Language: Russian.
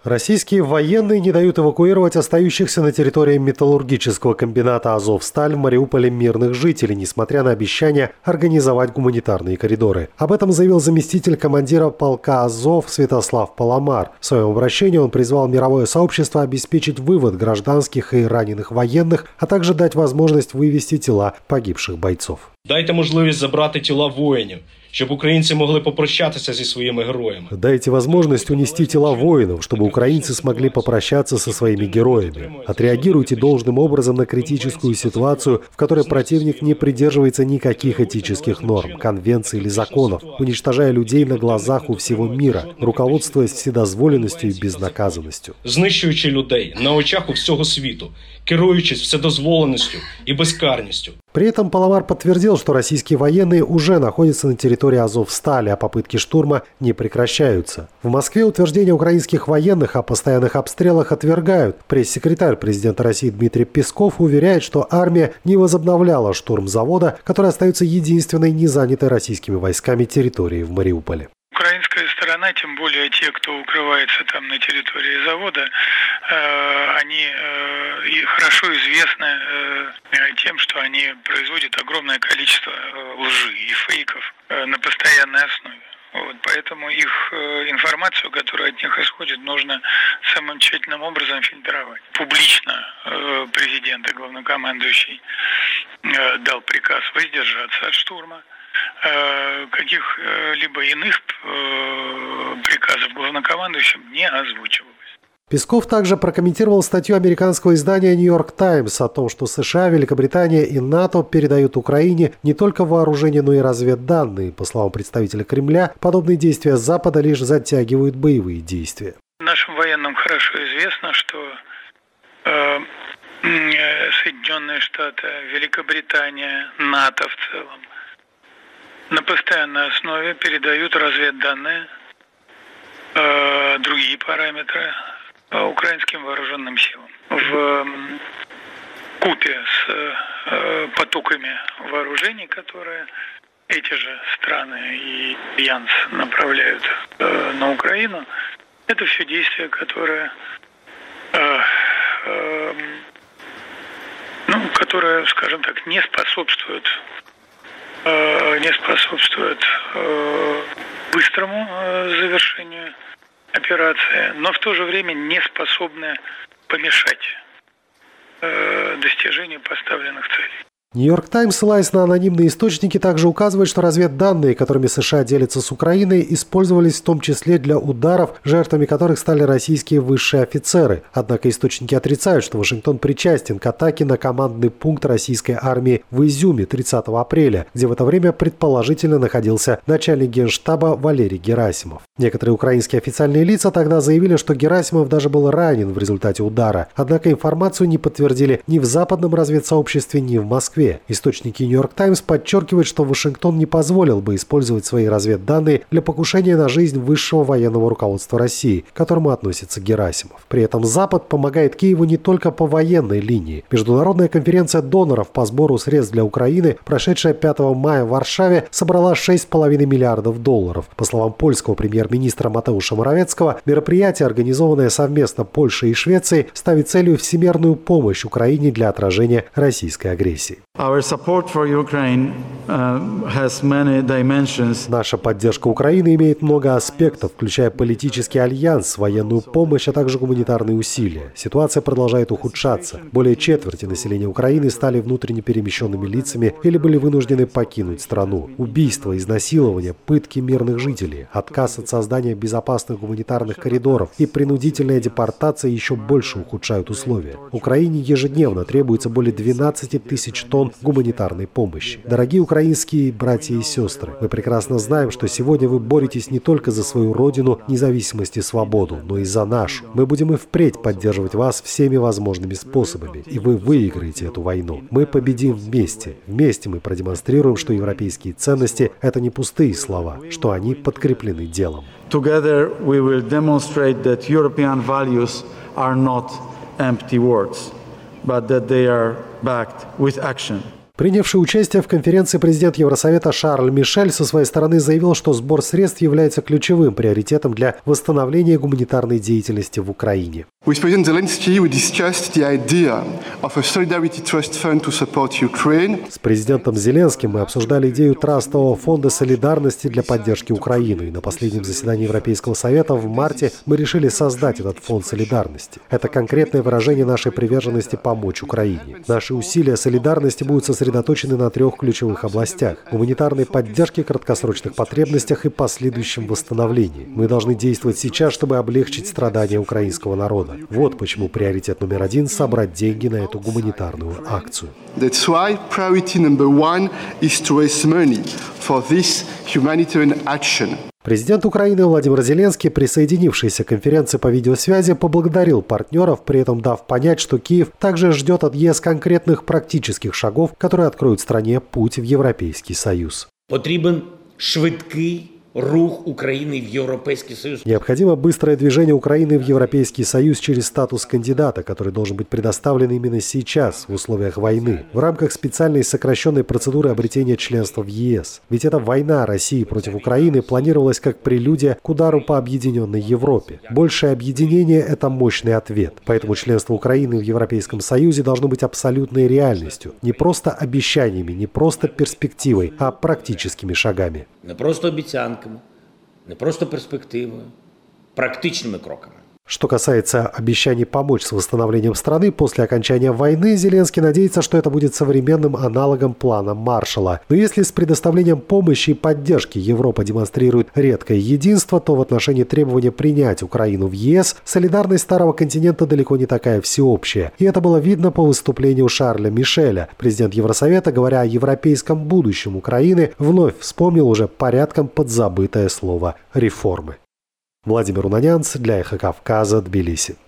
Российские военные не дают эвакуировать остающихся на территории металлургического комбината «Азовсталь» в Мариуполе мирных жителей, несмотря на обещание организовать гуманитарные коридоры. Об этом заявил заместитель командира полка «Азов» Святослав Паламар. В своем обращении он призвал мировое сообщество обеспечить вывод гражданских и раненых военных, а также дать возможность вывести тела погибших бойцов. Дайте можливість забрати тіла воїнів, щоб українці могли попрощатися зі своими героями. Дайте возможность унести тела воинов, чтобы украинцы смогли попрощаться со своими героями. Отреагируйте должным образом на критическую ситуацию, в которой противник не придерживается никаких этических норм, конвенций или законов, уничтожая людей на глазах у всего мира, руководствуясь вседозволенностью и безнаказанностью. Знищуючи людей на очах у всього світу, керуючись вседозволеністю і безкарністю. При этом Паламар подтвердил, что российские военные уже находятся на территории Азовстали, а попытки штурма не прекращаются. В Москве утверждения украинских военных о постоянных обстрелах отвергают. Пресс-секретарь президента России Дмитрий Песков уверяет, что армия не возобновляла штурм завода, который остается единственной незанятой российскими войсками территорией в Мариуполе. Украинская сторона, тем более те, кто укрывается там на территории завода, они хорошо известны тем, что они производят огромное количество лжи и фейков на постоянной основе. Поэтому их информацию, которая от них исходит, нужно самым тщательным образом фильтровать. Публично президент и главнокомандующий дал приказ воздержаться от штурма. Каких-либо иных приказов главнокомандующим не озвучивалось. Песков также прокомментировал статью американского издания «Нью-Йорк Таймс» о том, что США, Великобритания и НАТО передают Украине не только вооружение, но и разведданные. По словам представителя Кремля, подобные действия Запада лишь затягивают боевые действия. Нашим военным хорошо известно, что Соединенные Штаты, Великобритания, НАТО в целом на постоянной основе передают разведданные, другие параметры украинским вооруженным силам. В купе с потоками вооружений, которые эти же страны и Альянс направляют на Украину, это все действия, которые, скажем так, не способствуют быстрому завершению операции, но в то же время не способны помешать достижению поставленных целей. «Нью-Йорк Таймс», ссылаясь на анонимные источники, также указывает, что разведданные, которыми США делятся с Украиной, использовались в том числе для ударов, жертвами которых стали российские высшие офицеры. Однако источники отрицают, что Вашингтон причастен к атаке на командный пункт российской армии в Изюме 30 апреля, где в это время предположительно находился начальник Генштаба Валерий Герасимов. Некоторые украинские официальные лица тогда заявили, что Герасимов даже был ранен в результате удара. Однако информацию не подтвердили ни в западном разведсообществе, ни в Москве. Источники «Нью-Йорк Таймс» подчеркивают, что Вашингтон не позволил бы использовать свои разведданные для покушения на жизнь высшего военного руководства России, к которому относится Герасимов. При этом Запад помогает Киеву не только по военной линии. Международная конференция доноров по сбору средств для Украины, прошедшая 5 мая в Варшаве, собрала $6,5 миллиардов. По словам польского премьер-министра Матеуша Моровецкого, мероприятие, организованное совместно Польшей и Швецией, ставит целью всемирную помощь Украине для отражения российской агрессии. Наша поддержка Украины имеет много аспектов, включая политический альянс, военную помощь, а также гуманитарные усилия. Ситуация продолжает ухудшаться. Более четверти населения Украины стали внутренне перемещенными лицами или были вынуждены покинуть страну. Убийства, изнасилования, пытки мирных жителей, отказ от создания безопасных гуманитарных коридоров и принудительная депортация еще больше ухудшают условия. Украине ежедневно требуется более 12 тысяч тонн гуманитарной помощи. Дорогие украинские братья и сестры, мы прекрасно знаем, что сегодня вы боретесь не только за свою родину, независимость и свободу, но и за нашу. Мы будем и впредь поддерживать вас всеми возможными способами, и вы выиграете эту войну. Мы победим вместе. Вместе мы продемонстрируем, что европейские ценности – это не пустые слова, что они подкреплены делом. Together we will demonstrate that European values are not empty words, but that they are backed with action. Принявший участие в конференции президент Евросовета Шарль Мишель со своей стороны заявил, что сбор средств является ключевым приоритетом для восстановления гуманитарной деятельности в Украине. With President Zelensky, we discussed the idea of a Solidarity Trust Fund to support Ukraine. С президентом Зеленским мы обсуждали идею трастового фонда солидарности для поддержки Украины. И на последнем заседании Европейского совета в марте мы решили создать этот фонд солидарности. Это конкретное выражение нашей приверженности помочь Украине. Наши усилия солидарности будут сосредоточены на 3 ключевых областях: гуманитарной поддержке, краткосрочных потребностях и последующем восстановлении. Мы должны действовать сейчас, чтобы облегчить страдания украинского народа. Вот почему приоритет номер 1 – собрать деньги на эту гуманитарную акцию. That's why priority number 1 is to raise money for this humanitarian action. Президент Украины Владимир Зеленский, присоединившийся к конференции по видеосвязи, поблагодарил партнеров, при этом дав понять, что Киев также ждет от ЕС конкретных практических шагов, которые откроют стране путь в Европейский Союз. Потрібен швидкий рух України в Європейський Союз. Необходимо быстрое движение Украины в Европейский Союз через статус кандидата, который должен быть предоставлен именно сейчас, в условиях войны, в рамках специальной сокращенной процедуры обретения членства в ЕС. Ведь эта война России против Украины планировалась как прелюдия к удару по объединенной Европе. Большее объединение – это мощный ответ. Поэтому членство Украины в Европейском Союзе должно быть абсолютной реальностью. Не просто обещаниями, не просто перспективой, а практическими шагами. Не просто обіцянками, не просто перспективою, практичними кроками. Что касается обещаний помочь с восстановлением страны после окончания войны, Зеленский надеется, что это будет современным аналогом плана Маршалла. Но если с предоставлением помощи и поддержки Европа демонстрирует редкое единство, то в отношении требования принять Украину в ЕС солидарность старого континента далеко не такая всеобщая. И это было видно по выступлению Шарля Мишеля. Президент Евросовета, говоря о европейском будущем Украины, вновь вспомнил уже порядком подзабытое слово «реформы». Владимир Унанянц для Эхо Кавказа, Тбилиси.